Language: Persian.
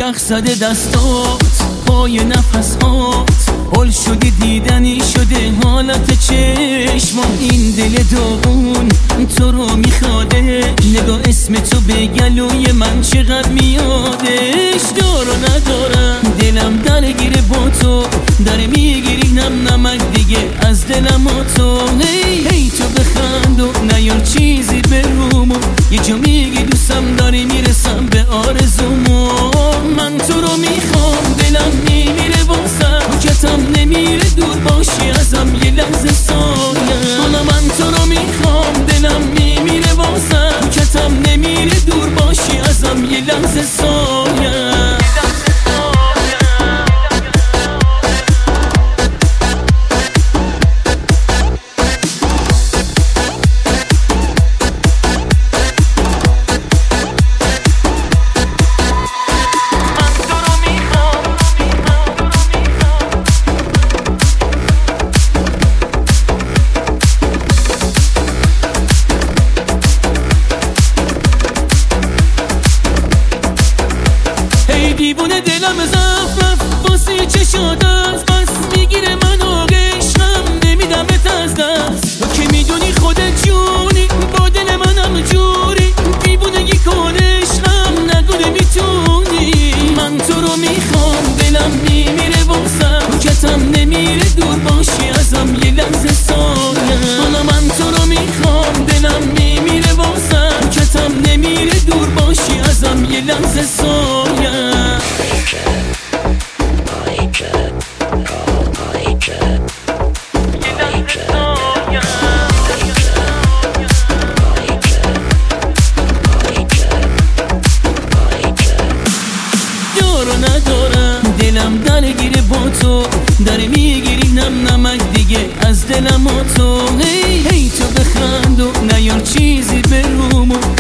یخ زده دستات پای نفسات حل شده دیدنی شده حالت چشمان این دل داغون تو رو میخواده نگاه اسم تو به گلوی من چقدر میادش دار و ندارم دلم درگیره با تو داره میگیری نم نمک دیگه از دلم و تو هی تو بخند و نیار چیزی به رومو یه جا میگی دوستم داری میرسم به آرزومو من تو رو میخوام دلم میمیره واسم حکتم نمیره دور باشی ازم یه لحظه سایه حالا من تو رو میخوام دلم میمیره واسم حکتم نمیره دور باشی ازم یه لحظه سایه دیوونه دلم زف رفت واسه چشات از بس میگیره منو عشقم نمیدمت از دست تو که میدونی خودت جونی با دل منم جوری دیوونگی کن عشقم نگو نمیتونی من تو رو میخوام دلم میمیره واسم حکتم نمیره دور باشی ازم یه لحظه سایه حالا من تو رو میخوام دلم میمیره واسم حکتم نمیره دور باشی ازم یه لحظه سایه ندارم دلم درگیره با تو داره میگیری نم نمک دیگه از دلم و تو هی تو بخند و نیار چیزی به رومو